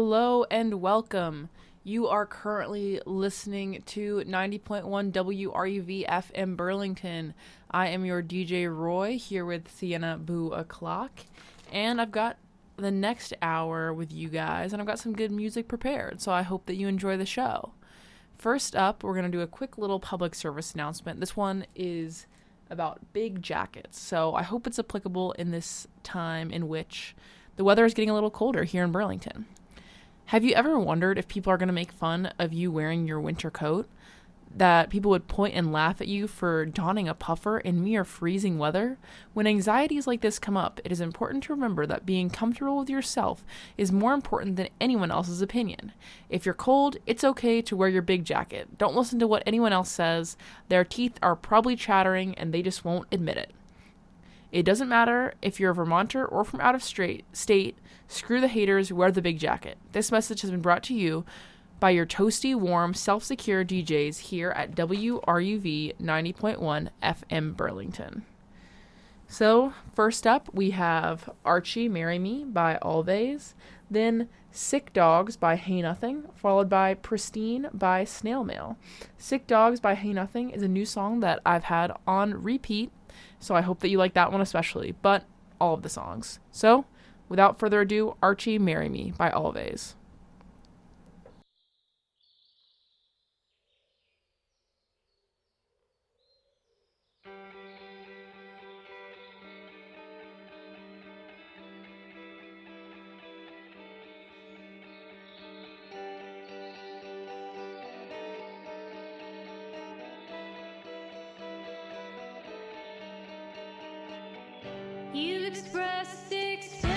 Hello and welcome. You are currently listening to 90.1 WRUV FM Burlington. I am your DJ Roy here with Sienna Boo O'Clock, and I've got the next hour with you guys, and I've got some good music prepared, so I hope that you enjoy the show. First up, we're going to do a quick little public service announcement. This one is about big jackets, so I hope it's applicable in this time in which the weather is getting a little colder here in Burlington. Have you ever wondered if people are going to make fun of you wearing your winter coat? That people would point and laugh at you for donning a puffer in mere freezing weather? When anxieties like this come up, it is important to remember that being comfortable with yourself is more important than anyone else's opinion. If you're cold, it's okay to wear your big jacket. Don't listen to what anyone else says. Their teeth are probably chattering and they just won't admit it. It doesn't matter if you're a Vermonter or from out of state, screw the haters, wear the big jacket. This message has been brought to you by your toasty, warm, self-secure DJs here at WRUV 90.1 FM Burlington. So, first up, we have Archie, Marry Me by Always, then Sick Dogs by Hey Nothing, followed by Pristine by Snail Mail. Sick Dogs by Hey Nothing is a new song that I've had on repeat, so I hope that you like that one especially, but all of the songs. So, without further ado, Archie, Marry Me by Always. You've expressed explicitly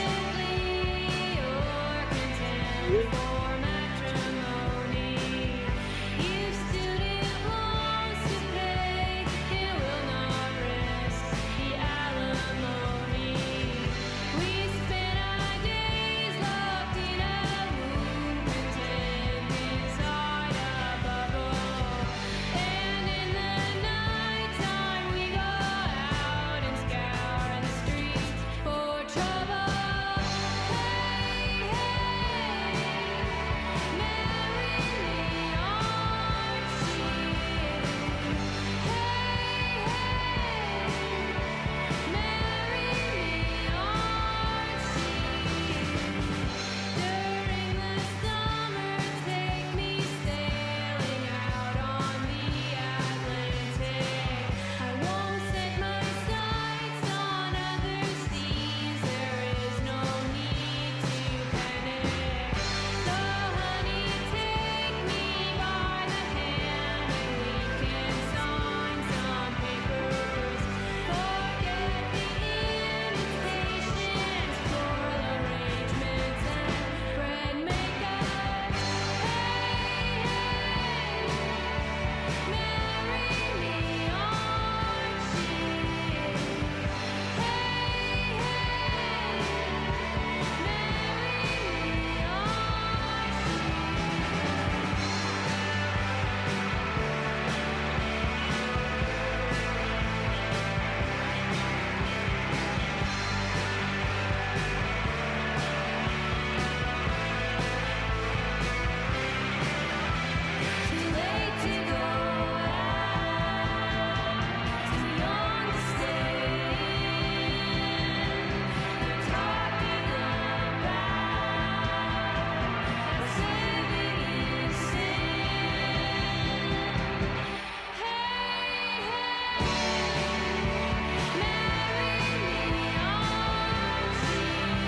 your contempt for matrimony. You stood in loans to pay, it will not risk the alimony. We spent our days locked in a womb, content inside a bubble. And in the night time we go out and scour the streets for trouble. Hey, hey, marry me, Archie. Hey, hey, marry me, Archie. During the summer, take me sailing out on the Atlantic. I won't set my sights on other seas. There is no need to panic. So, honey, take me by the hand and we can sign some papers. Forget the invitations, floral arrangements, and bread makeup. Hey, hey, marry me, Archie. Hey, too late to go out, too young to stay in. They're talking about saving sin. Hey, marry me, Archie.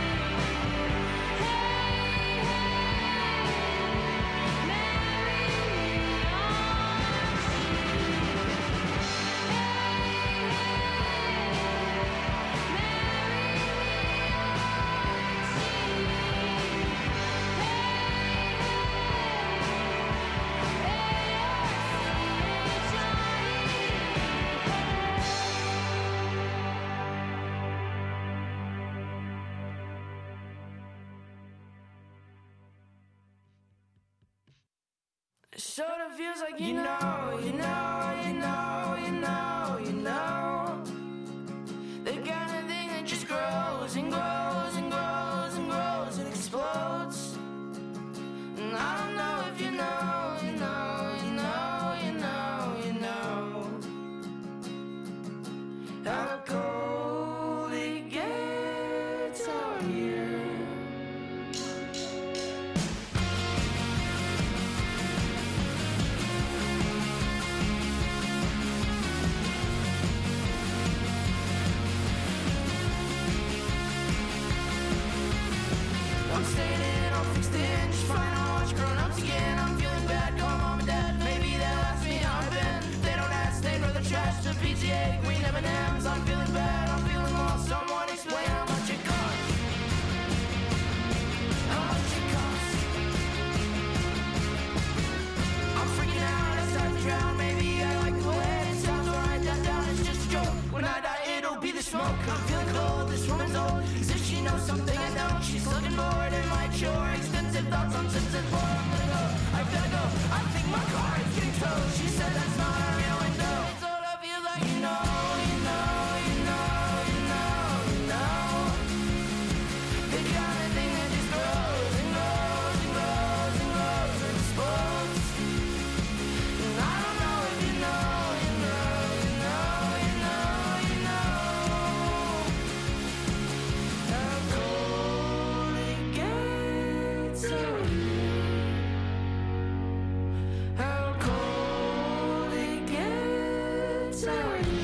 Sort of feels like you know. The kind of thing that just grows and grows and grows and grows and explodes. Sure, extensive thoughts on senses, boy, I'm gonna go. I've gotta go. I think my car is getting towed. She said that's not a real window. It's all I feel like, you know, you know, you know, you know, you know. The kind of thing that just grows and grows and grows and grows and explodes. And I don't know if you know, you know, you know, you know, you know. How cold it gets out here. How cold it gets out here.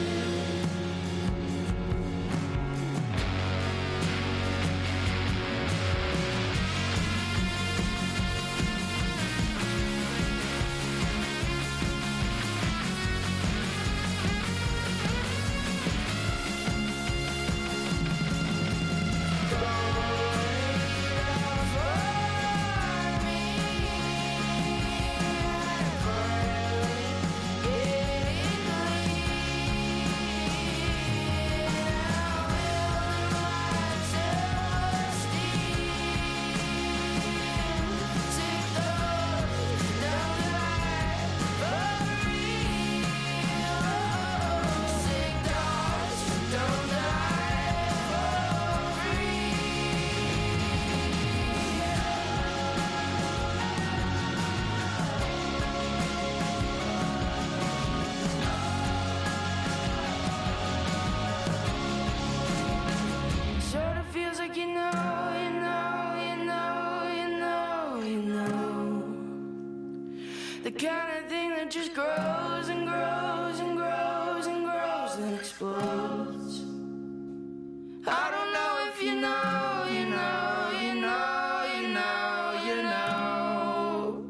Sort of feels like you know, you know, you know, you know, you know. The kind of thing that just grows and grows and grows and grows and explodes. I don't know if you know, you know, you know, you know, you know.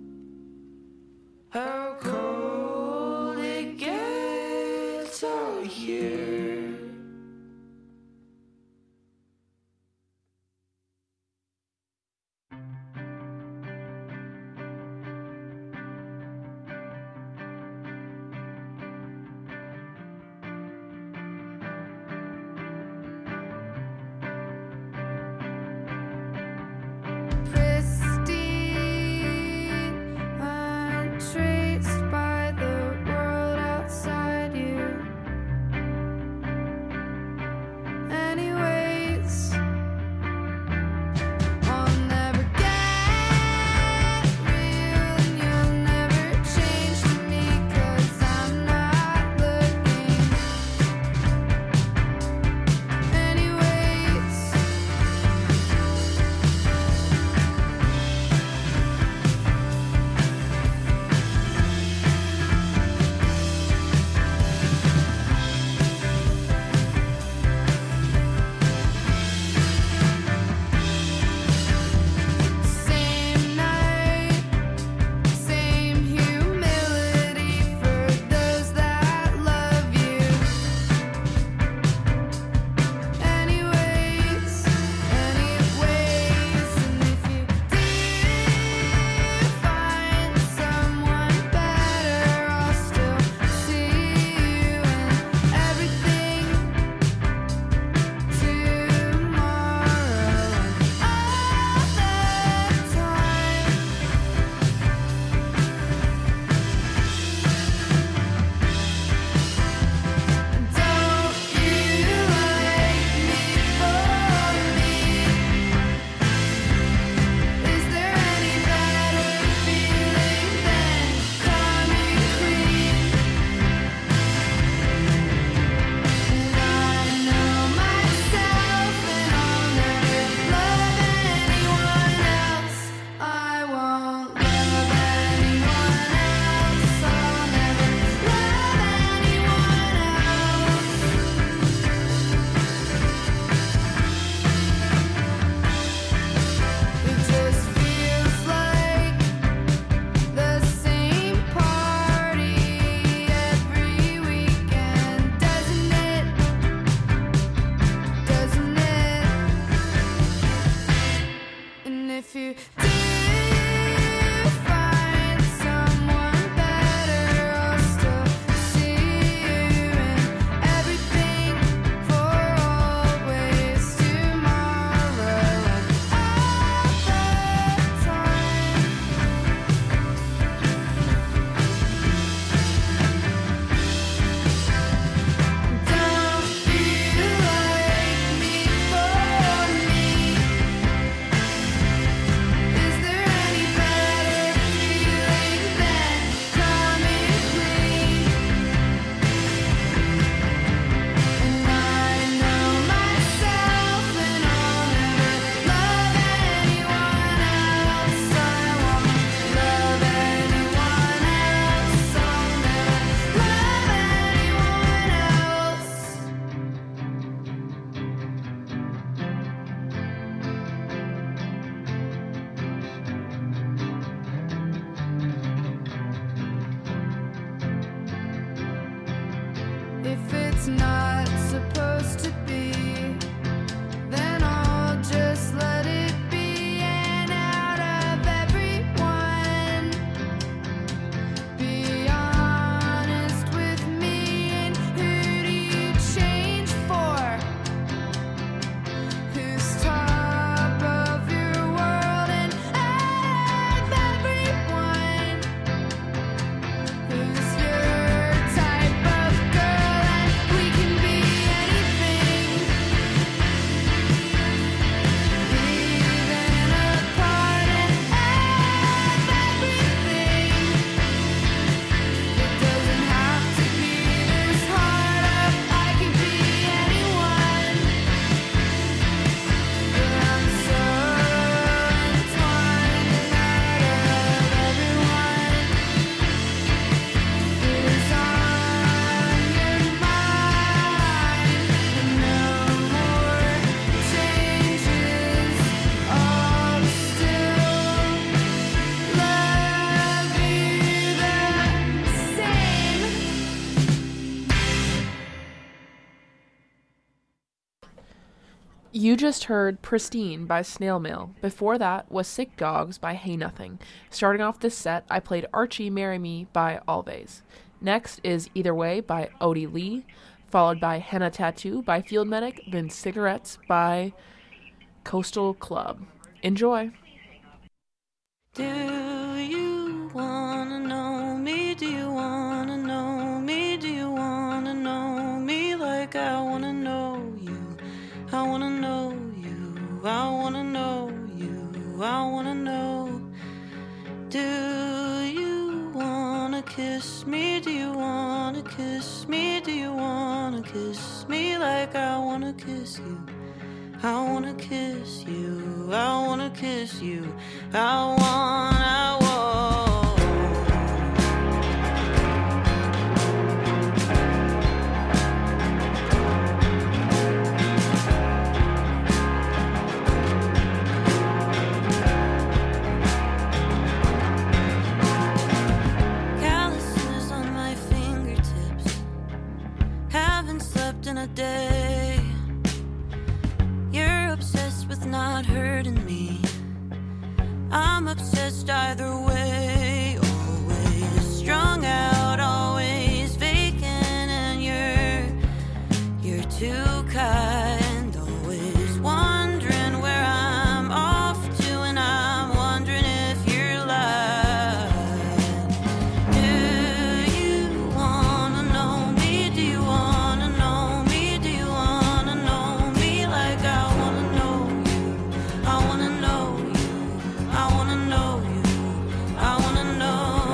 How cold it gets out here. Pristine, untraced by the world outside you. it's not supposed to be, then I'll just let it be. And out of everyone, be honest with me. And who do you change for? Who's top of your world? And out of everyone, who's your type of girl? And we can be anything, even apart. And out of everything, it doesn't have to be this hard. I could be anyone, but I'm so entwined. And out of everyone is on your mind. And no more changes, I'll still love you the same. You just heard Pristine by Snail Mail. Before that was Sick Dogs by Hey Nothing. Starting off this set, I played Archie Marry Me by Always. Next is Either Way by Odie Lee, followed by Henna Tattoo by Field Medic, then Cigarettes by Coastal Club. Enjoy. Do you wanna know me? Do you wanna know me? Do you wanna know me like I wanna know you? I wanna know you. I wanna know you. I wanna know. Do you wanna kiss me? Do you wanna kiss me? Do you wanna kiss me like I wanna kiss you? I wanna kiss you. I wanna kiss you. I want. Calluses on my fingertips. Haven't slept in a day. You're obsessed with not hurting me. I'm obsessed either way. Always strung out, always vacant, and you're too kind. Always wondering where I'm off to, and I'm wondering if you're lying. Do you wanna know me? Do you wanna know me? Do you wanna know me like I wanna know you? I wanna know you. I wanna know you. I wanna know.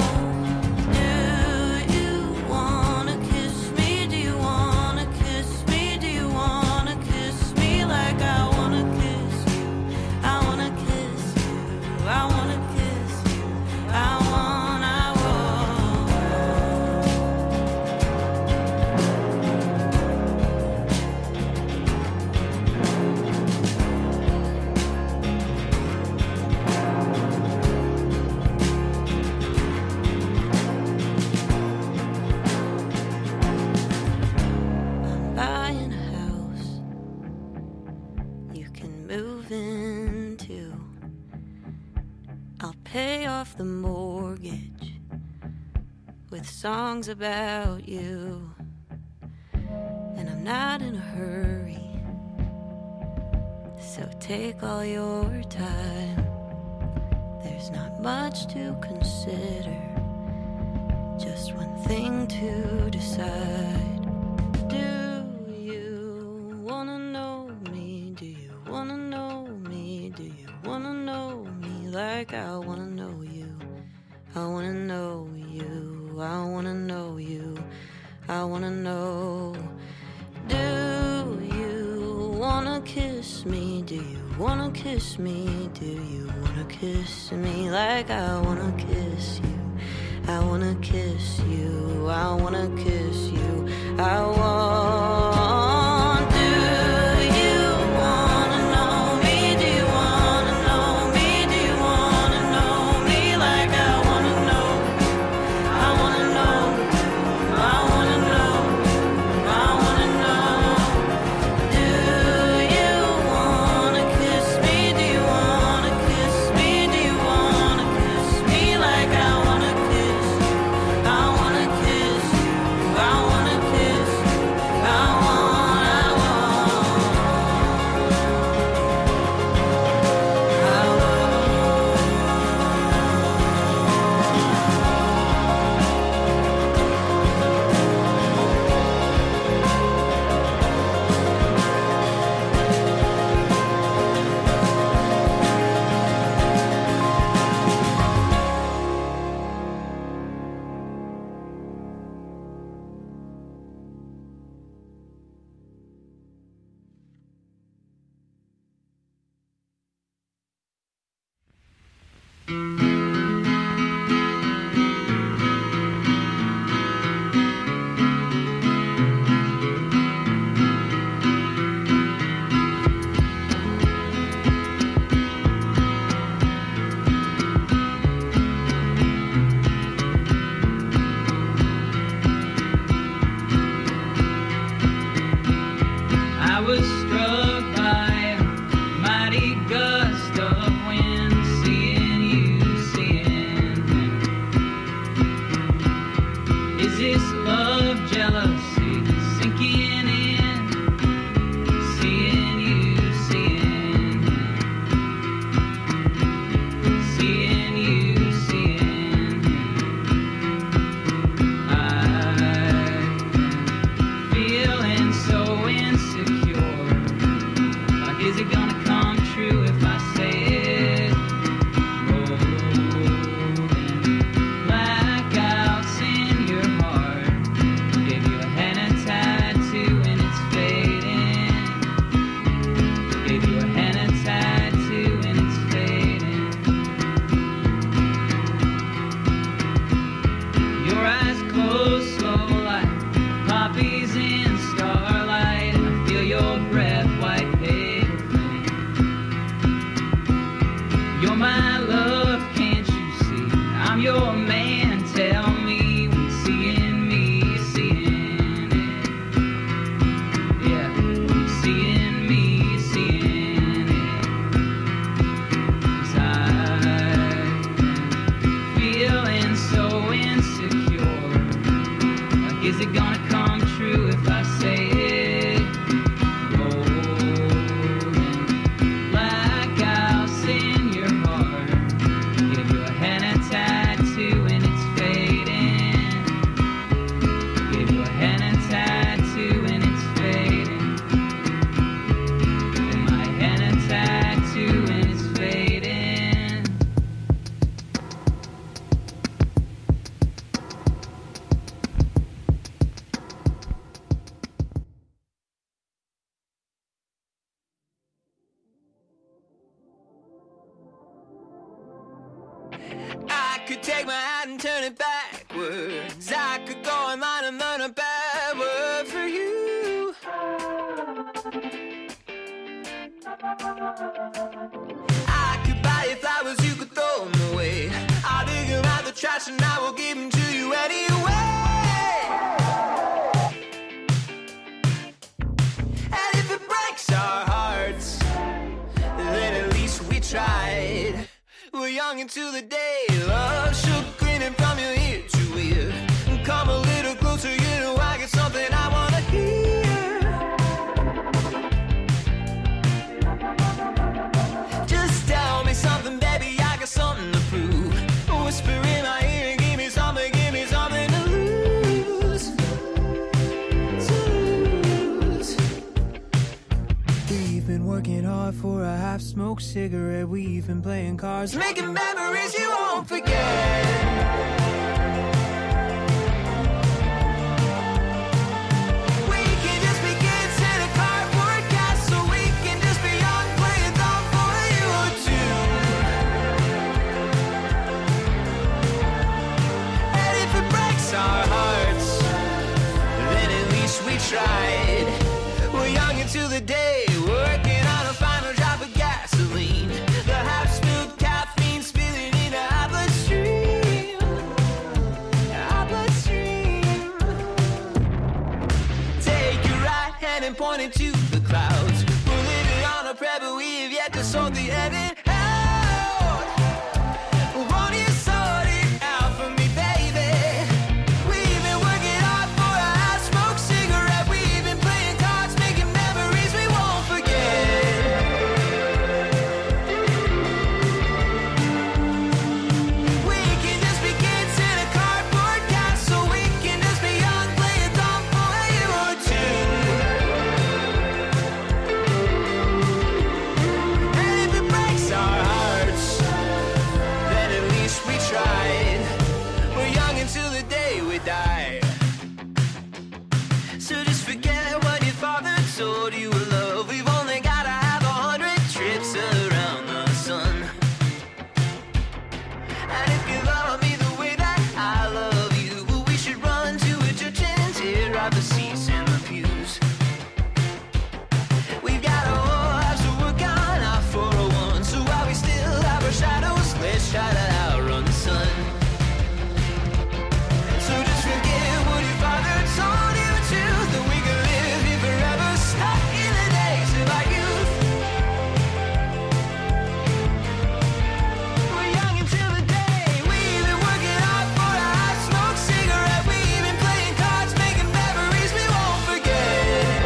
Do you wanna kiss me? Do you wanna kiss me? Do you wanna kiss me like I wanna kiss you? I wanna kiss you. I wanna kiss you. I want. I'm buying a house you can move into. I'll pay off the mortgage with songs about you. And I'm not in a hurry, so take all your time. There's not much to consider, just one thing to decide. Do you wanna know me? Do you wanna know me? Do you wanna know me like I wanna know you? I wanna know you. I wanna know you. I wanna know. Do you wanna kiss me? Do you wanna kiss me? Do you wanna kiss me like I wanna kiss you? I wanna kiss you. I wanna kiss you. I want. Do you wanna know me? Do you wanna know me? Do you wanna know me like I wanna know? I wanna know. I wanna know. I wanna Is it gonna come true if I say it? Rolling blackouts in your heart. Give you a henna tattoo and it's fading. Give you a henna tattoo and it's fading. And my henna tattoo and it's fading. I could take my hat and turn it backwards. I could go online and learn a bad word for you. I could buy you flowers, you could throw them away. I'll dig them out the trash and I will give them to you anyway. And if it breaks our hearts, then at least we tried. We're young into the day, love shook grinning from your ear to ear. Come a little closer, you know I got something I wanna hear. Just tell me something, baby, I got something to prove. Whisper in my ear and give me something to lose. We've been working hard for a half-smoked cigarette. We've been playing cards, making memories you won't forget. We can just be kids in a cardboard castle. We can just be young, playing dumb for a year or two. And if it breaks our hearts, then at least we tried. We're young into the day, working on a final drop of gasoline. The half-spilled caffeine spilling into our bloodstream. Our bloodstream. Take your right hand and point it to the clouds. We're living on a prayer, but we have yet to sort the heaven out. Won't you sort it out for me, baby? We've been working hard for a half-smoked cigarette. We've been playing cards, making memories we won't forget. We can just be kids in a cardboard castle. We can just be young, playing dumb for a year or two. And if it breaks our hearts, then at least we tried. We're young until the day we die. So just forget what your father told you of love. We've only gotta have 100 trips around the sun. And if you love me the way that I love you, well, we should run to a church and tear out the seats and the pews. We've got a whole house to work on our 401. So while we still have our shadows, let's try to outrun the sun. So just forget what your father told you to, that we can live here forever, stuck in the days of our youth. We're young until the day. We've been working hard for a hot-smoked cigarette. We've been playing cards, making memories we won't forget.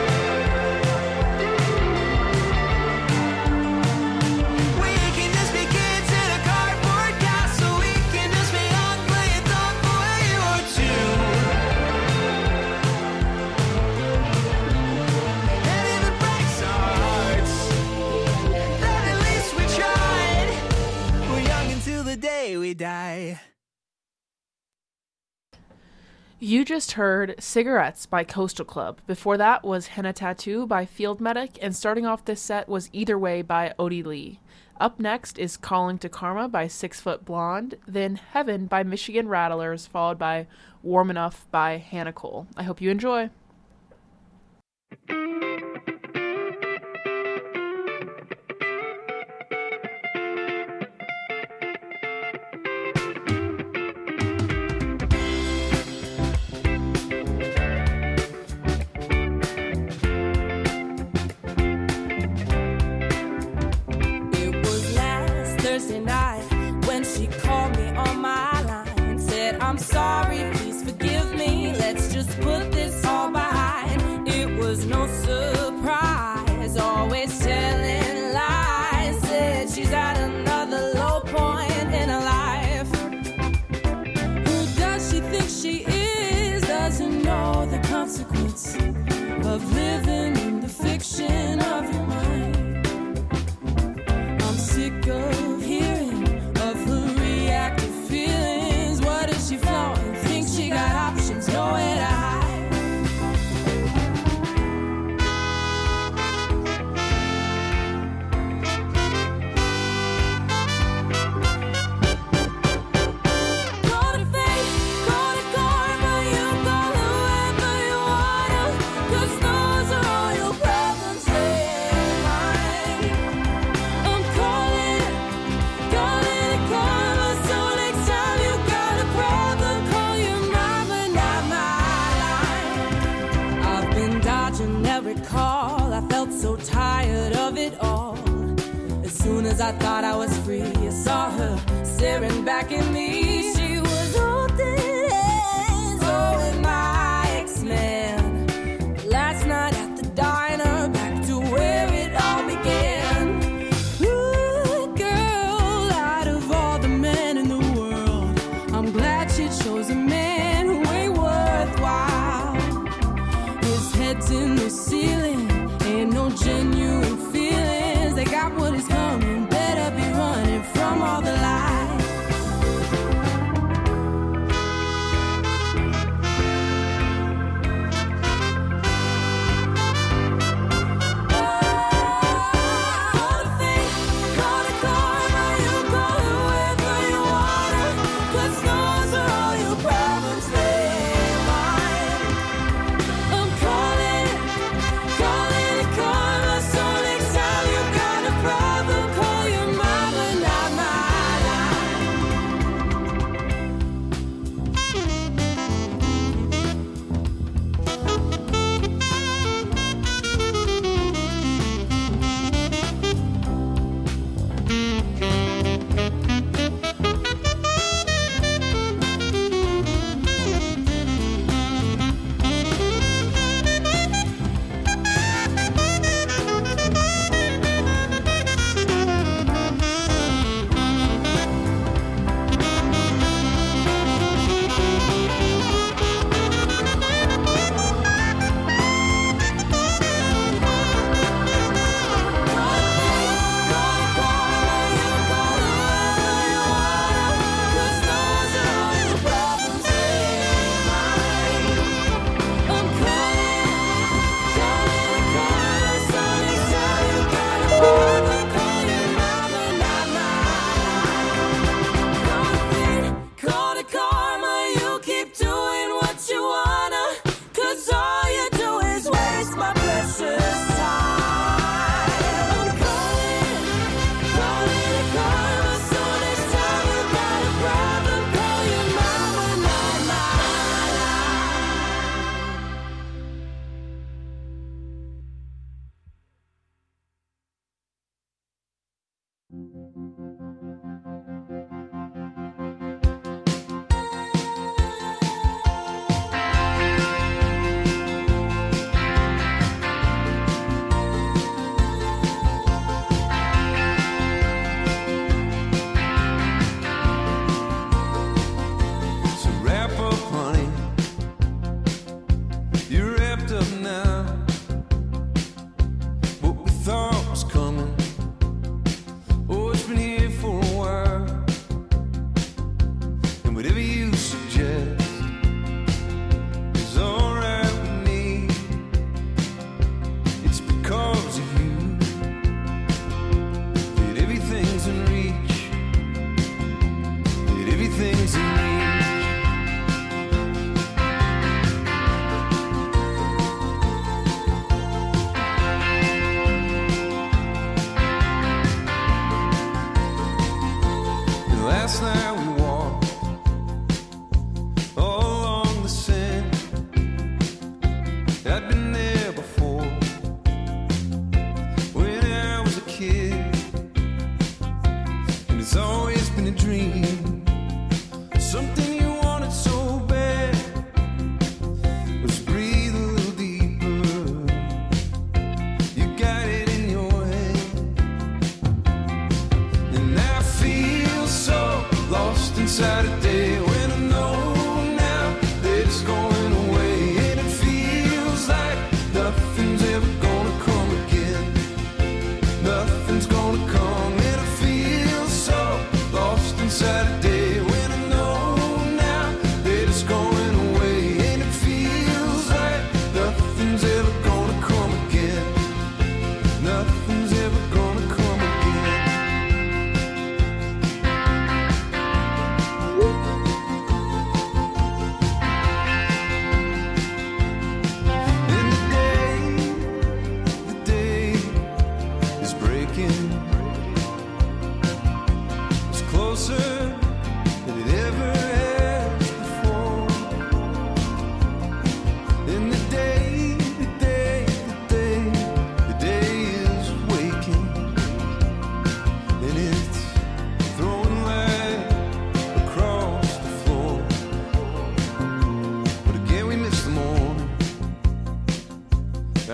We can just be kids in a cardboard castle. We can just be young, playing dumb for a year or two. And if it breaks our hearts, then at least we tried. We're young until the day we die. You just heard Cigarettes by Coastal Club. Before that was Henna Tattoo by Field Medic, and starting off this set was Either Way by Odie Lee. Up next is Calling to Karma by 6 Foot Blonde, then Heaven by Michigan Rattlers, followed by Warm Enough by Hannah Cole. I hope you enjoy. It was last Thursday night when she called me on my line. Said, I'm sorry, please forgive me. Let's just consequence of living in the fiction of your mind. I'm sick of hearing of her reactive feelings. What is she flaunting? Thinks she got options, nowhere to hide. Call it fate, call it karma, you go whoever you wanna, 'cause those are all your problems, they're mine. I'm calling it karma, so next time you got a problem, call your mama, not my line. I've been dodging every call, I felt so tired of it all. As soon as I thought I was free, I saw her staring back at me. She was holding hands, oh, with my ex-man. Last night at the diner, back to where it all began. Ooh, girl, out of all the men in the world, I'm glad she chose a man who ain't worthwhile. His head's in the ceiling, ain't no genuine feelings. They got what is coming, better be running from all the lies. Call it fate, call it karma, you go whoever you wanna, 'cause those are all your problems, they're mine. I'm calling it karma, so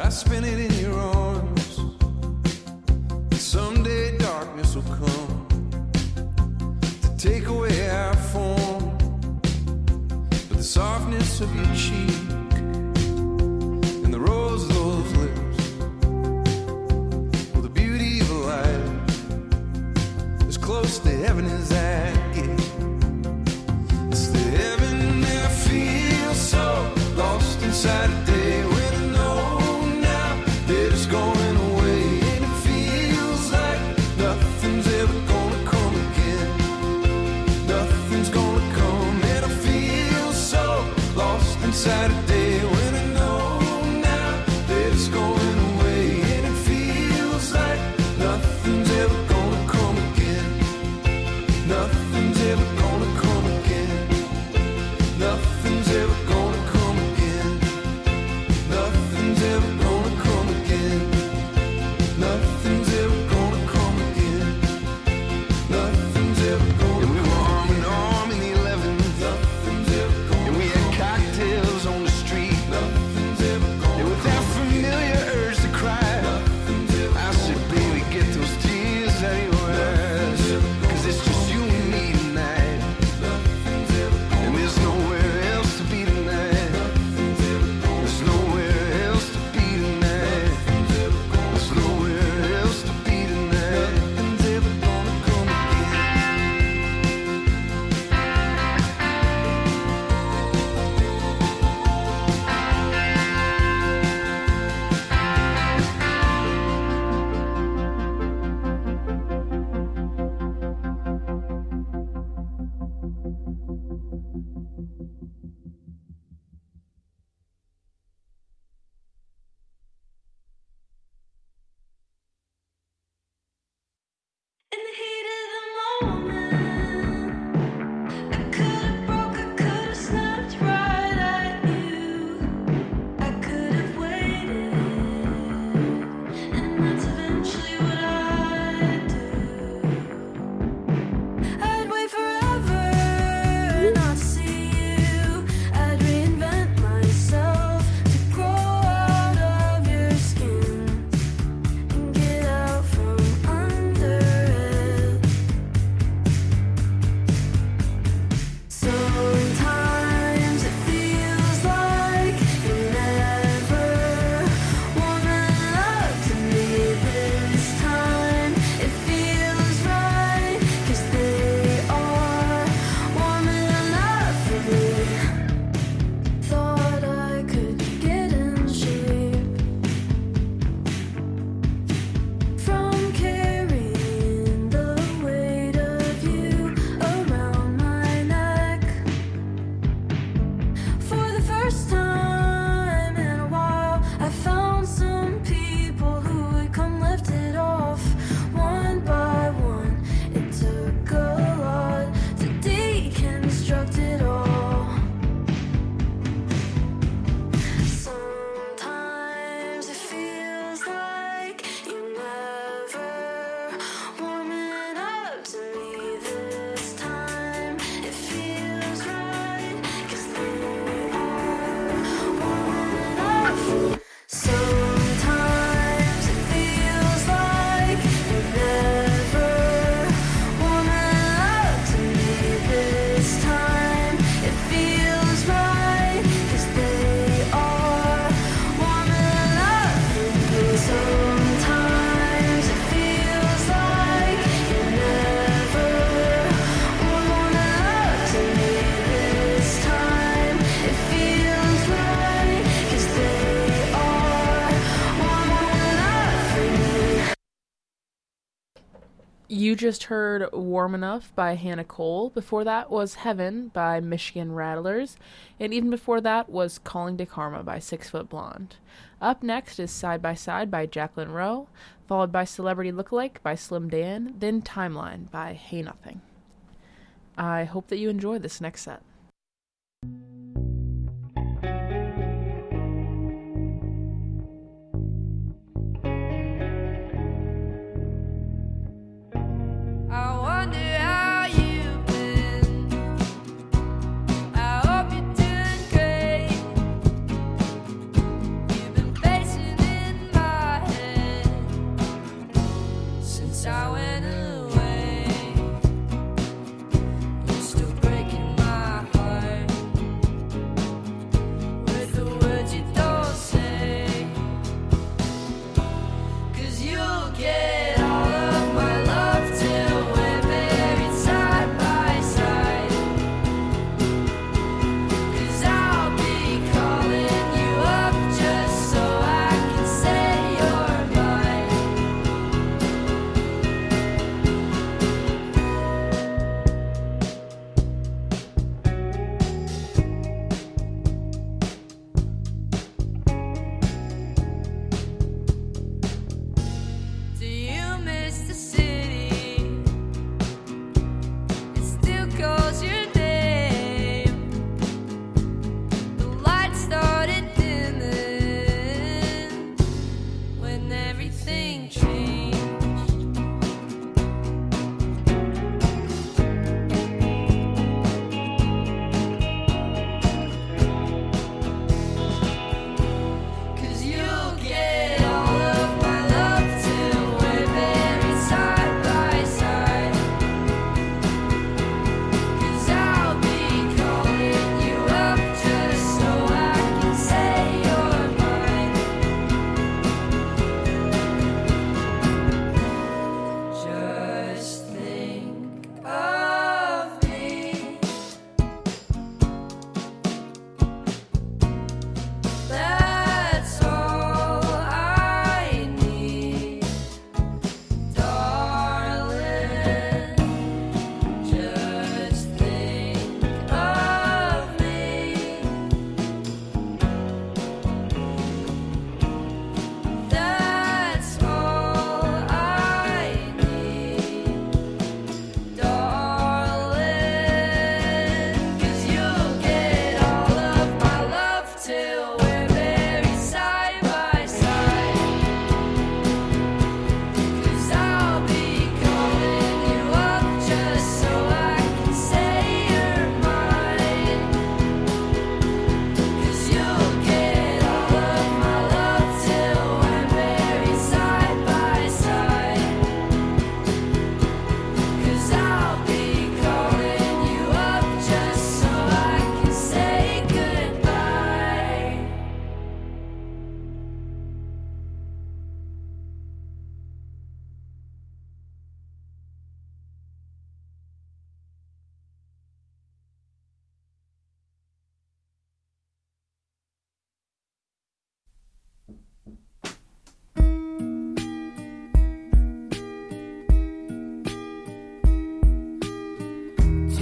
I spin it in your arms. And someday darkness will come to take away our form, but the softness of your cheek and the rose of those lips, well, the beauty of a life as close to heaven as I get. It's the heaven that feels so lost inside a day when I know now that it's going away, and it feels like nothing's ever gonna come again. Nothing's gonna come, and I feel so lost inside a day when I know now that it's going away, and it feels like nothing's ever gonna come again. Nothing's ever gonna come again. Nothing's ever gonna come again. Nothing's ever gonna come again. Nothing's ever gonna come again. Nothing's ever gonna come again. And we were arm in arm in the 11th. Nothing's ever gonna come. And we had cocktails on the street. Nothing's ever gonna. And with that familiar urge to cry, I said, baby, get those tears out of your eyes, 'cause it's just you and me tonight. And there's nowhere else to be tonight. There's nowhere else to be tonight. There's nowhere else to be tonight. Nothing's ever gonna come again. In the heat of the moment, I could've broke, I could've snapped right at you. I could've waited, and that's eventually what I'd do. I'd wait forever not to see you. I'd reinvent myself to grow out of your skin and get out from under it. Sometimes it feels like you're never warm enough to me this time. It feels right, 'cause they are warm enough for me. Thought I could get in shape from carrying the weight of you around my neck. For the first time in a while, I found some people who would come lift it off one by one. It took a lot to deconstruct it all. Sometimes it feels like you're never warming up to me this time. It feels right, 'cause they are warming up. Sometimes it feels like you're never warming up to me this time. It feels right, 'cause they are warming up for me. Sometimes it feels like you're never warming up to me this time. It feels right, 'cause they are warming up for me. You just heard Warm Enough by Hannah Cole. Before that was Heaven by Michigan Rattlers. And even before that was Calling to Karma by 6 Foot Blonde. Up next is Side by Side by Jacqueline Rowe, followed by Celebrity Lookalike by Slim Dan, then Timeline by Hey Nothing. I hope that you enjoy this next set. I wonder how you've been. I hope you're doing great. You've been facing it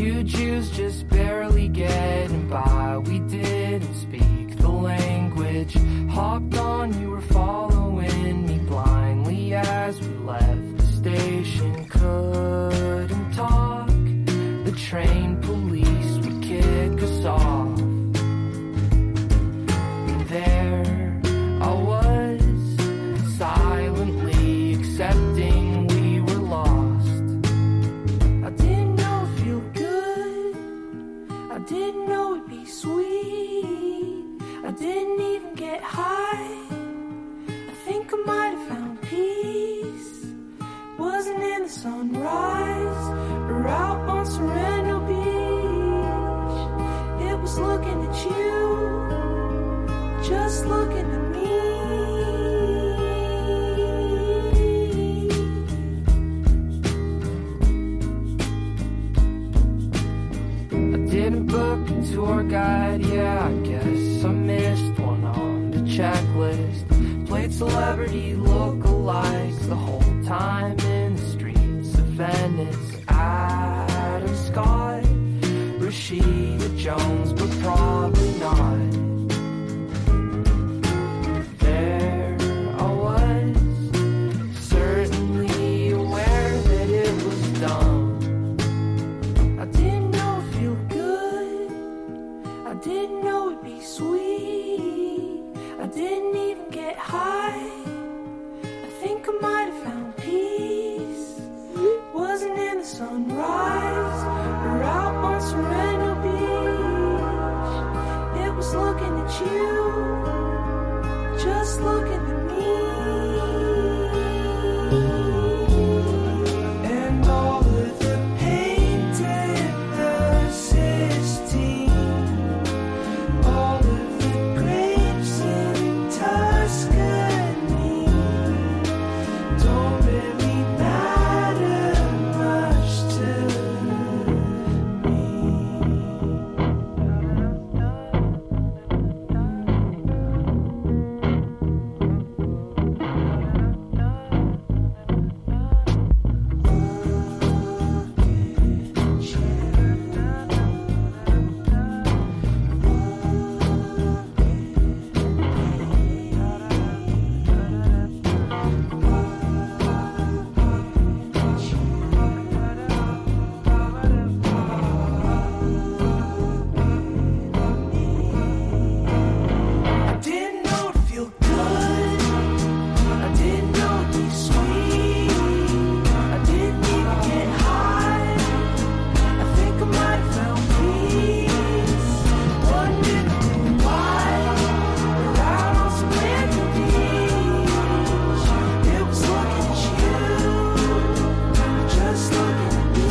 juju's just barely getting by. We didn't speak the language. Hopped on, you were following me blindly as we left the station. Couldn't talk. The train police would kick us off. And there I was, silently accepting we were lost. I didn't know it'd feel good. I didn't know it'd be sweet. I didn't even get high. I think I might have found peace. Wasn't in the sunrise or out on Sereno Beach. It was looking at you, just looking at me. I didn't book a tour guide, yeah, I guess I missed one on the checklist. Played celebrity lookalikes the whole time in the streets of Venice. Adam Scott, Rashida Jones, but probably not. There I was, certainly aware that it was dumb. I didn't know it'd feel good. I didn't know it'd be sweet. I didn't even get high. I think I might have found peace. Wasn't in the sunrise or out on Sereno Beach. It was looking at you, just looking at me. And all of the paint and the Sistine, all of the grapes in Tuscany don't really matter much to me. I didn't know it'd feel good. I didn't know it'd be sweet. I didn't even get high. I think I might have found peace. Wondering why we're out on Sereno Beach. It was looking at you, just looking at me.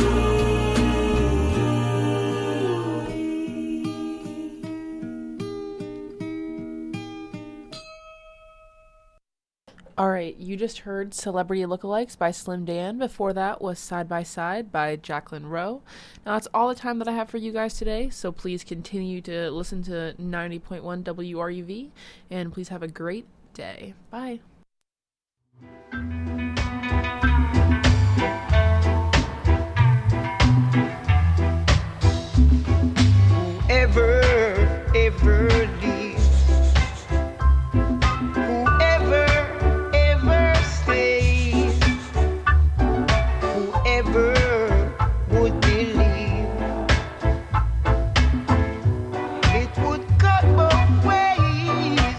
All right, you just heard Celebrity Lookalikes by Slim Dan. Before that was Side by Side by Jacqueline Rowe. Now, that's all the time that I have for you guys today, so please continue to listen to 90.1 WRUV, and please have a great day. Bye. Whoever ever leaves, whoever ever stays, whoever would believe it would cut both ways.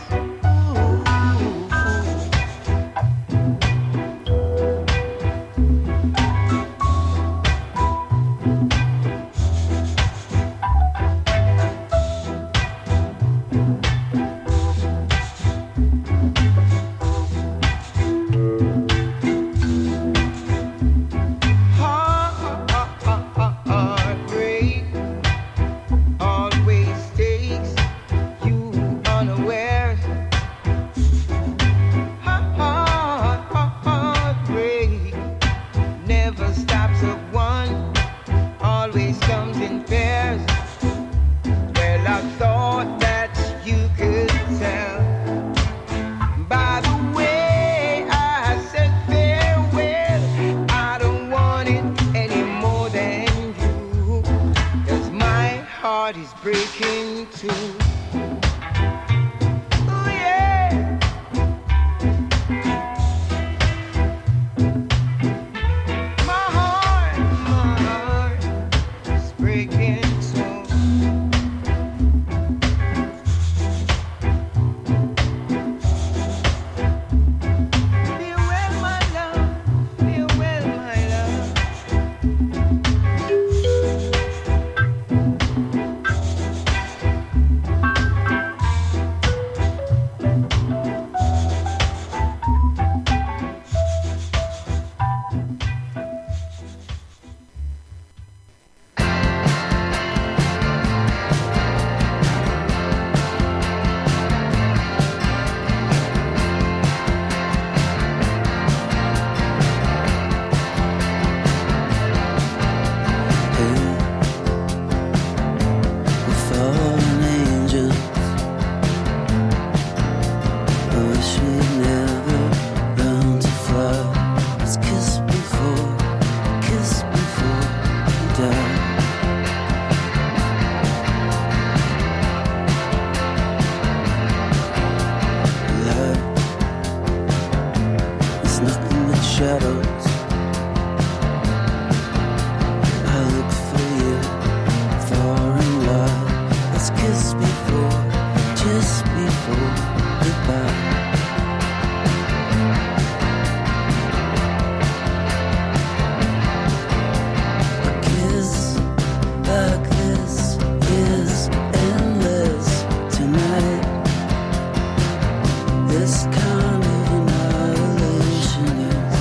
Ooh, yeah. My heart is breaking so. Farewell, my love. Farewell, my love. Fallen angels, I wish we'd never learned to fly. Let's kiss before we die. Light, there's nothing but shadows. I look for you far and wide. Let's kiss before, just before goodbye. A kiss like this is endless tonight. This kind of annihilation is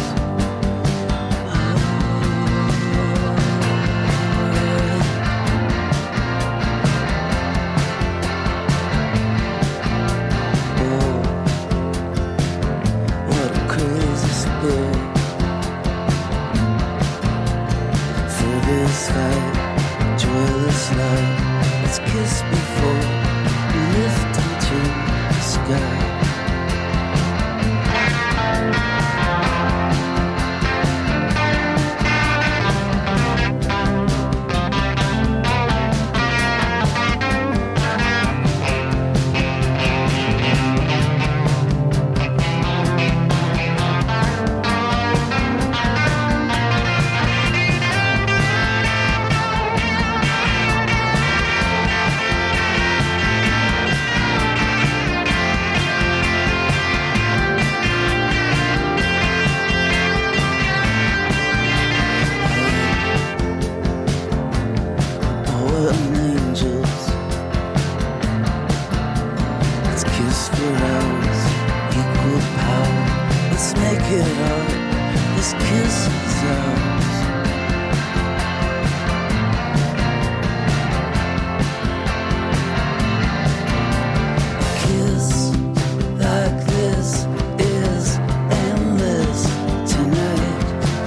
what a crazy spirit for this fight, joyless life. Let's kiss before we lift into the sky. Fallen angels, let's kiss for hours, equal power. Let's make it out. This kiss is ours. A kiss like this is endless tonight.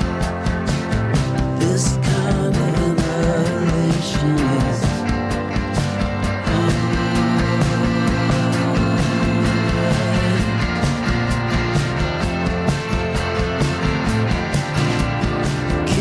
This kind of annihilation is alright.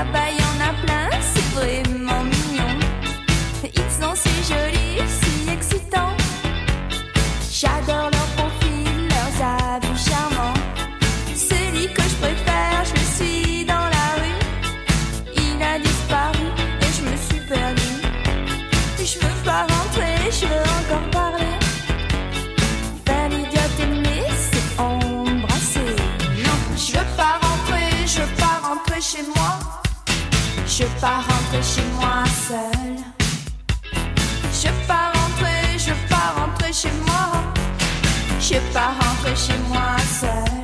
là-bas y en a plein, c'est vraiment mignon. Ils sont si jolis, si excitants. J'adore leur profil, leurs habits charmants. Celui que je préfère, je le suis dans la rue. Il a disparu et je me suis perdue. Je veux pas rentrer, je veux encore parler. Faire l'idiote aimée, c'est embrasser. Non, je veux pas rentrer chez moi. Je veux pas rentrer chez moi seule. Je veux pas rentrer chez moi. Je veux pas rentrer chez moi seule.